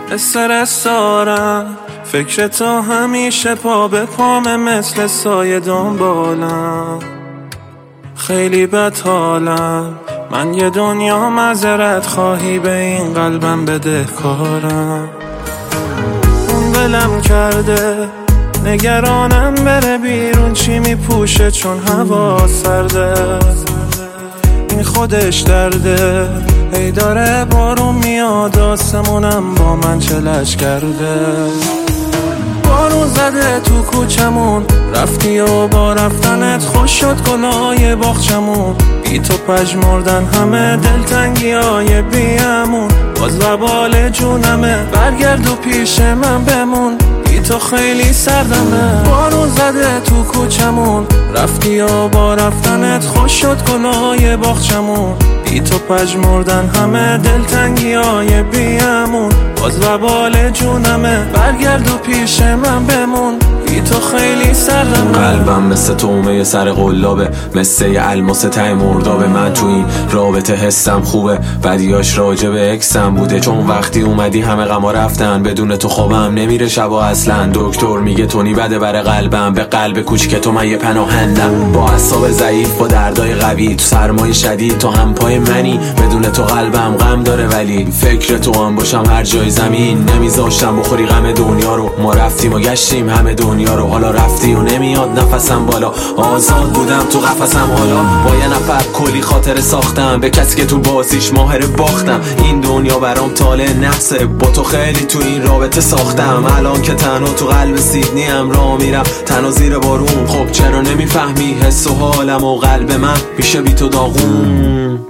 استرس دارم، فکر تو همیشه پا به پامه، مثل سایه دنبالم. خیلی بد حالم، من یه دنیا معذرت خواهی، به این قلبم بدهکارم. اون ولم کرده، نگرانم بره بیرون چی میپوشه، چون هوا سرده. این خودش درده، ای داره بارون میاد، آسمونم با من چلش کرده. بارون زده تو کوچمون، رفتی و با رفتنت خوش شد گلای باغچمون. بی تو پژمردن همه دلتنگی های بیامون، باز وبال جونمه، برگرد و پیش من بمون، بی تو خیلی سردمه. بارون زده تو کوچمون، رفتی و با رفتنت خوش شد گلای باغچمون. بی تو پژمردن همه دلتنگی های بیامون، باز وبال جونمه، برگرد و پیش من بمون، بی تو خیلی سردمه. قلبم مثل تومه سر قلابه، مثل یه الماس ته مردابه. من تو این رابطه حسم خوبه، بدیاش راجع به اکسم بوده. چون وقتی اومدی همه غما رفتن، بدون تو خوابم نمیره شبا اصلا. دکتر میگه تونی بده بر قلبم، به قلب کوچیک تو من یه پناهندم. با اعصاب ضعیف، با دردای قوی، تو سرمای شدید تو هم پای منی. بدون تو قلبم غم داره، ولی فکر تو هم باشم هر جای زمین. نمیذاشتم بخوری غم دنیا رو، ما رفتیم و گشتیم همه دنیا رو. حالا رفتی و نمیاد نفسم بالا، آزاد بودم تو قفسم. حالا با یه نفر کلی خاطره ساختم، به کسی که تو بازیش ماهر باختم. این دنیا برام طالع نفسه، با تو خیلی تو این رابطه ساختم. الان که تنها تو قلب سیدنی هم راه میرم، تنها زیر بارون. خب چرا نمیفهمی حس و حالم و قلب من میشه بی تو داغون.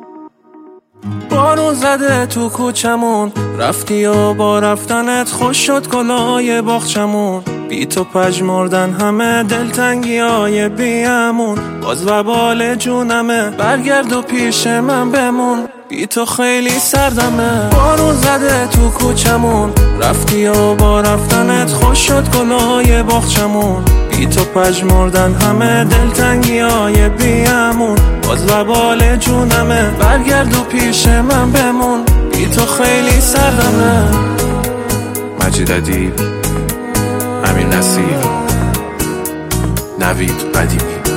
بارون زده تو کوچمون، رفتی و با رفتنت خوش شد گلای باغچمون. بی تو پژمردن همه دلتنگی های بیامون، باز وبال جونمه، برگرد و پیش من بمون، بی تو خیلی سردمه. بارون زده تو کوچمون، رفتی و با رفتنت خوش شد گلای باغچمون. بی تو پژمردن همه دلتنگی های بیامون، باز وبال جونمه، برگرد و پیش من بمون، بی تو خیلی سردمه. مجید ادیب، امیر نصیر، نوید قدیمی.